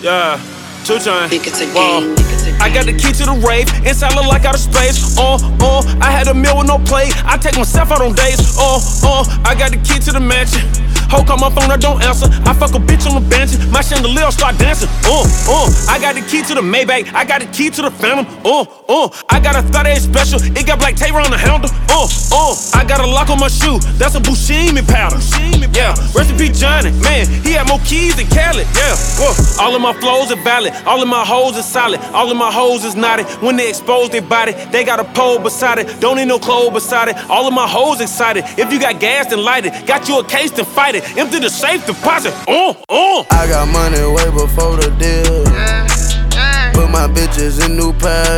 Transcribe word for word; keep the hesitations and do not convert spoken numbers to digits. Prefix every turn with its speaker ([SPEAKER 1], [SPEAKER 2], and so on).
[SPEAKER 1] Yeah, two chain.
[SPEAKER 2] Think it's a
[SPEAKER 1] Whoa.
[SPEAKER 2] game. Think it's a game.
[SPEAKER 1] I got the key to the rave, inside look like outer space. Uh, uh, I had a meal with no play. I take myself out on dates. Uh, uh, I got the key to the mansion. Ho, call my phone, I don't answer. I fuck a bitch on the bench. My chandelier start dancing. Uh, uh, I got the key to the Maybach. I got the key to the Phantom. Uh, uh, I got a thirty-eight special. It got black tape around the handle. Uh, uh, I got a lock on my shoe. That's a Buscemi pattern. Yeah, recipe Johnny. Man, he had more keys than Khaled. Yeah, whoa. All of my flows are valid. All of my hoes is solid. All of my hoes is naughty. When they expose their body, they got a pole beside it. Don't need no clothes beside it. All of my hoes excited. If you got gas, then light it. Got you a case, then fight it. Empty the safe deposit. Uh, uh.
[SPEAKER 3] I got money way before the deal. Put my bitches in new pads.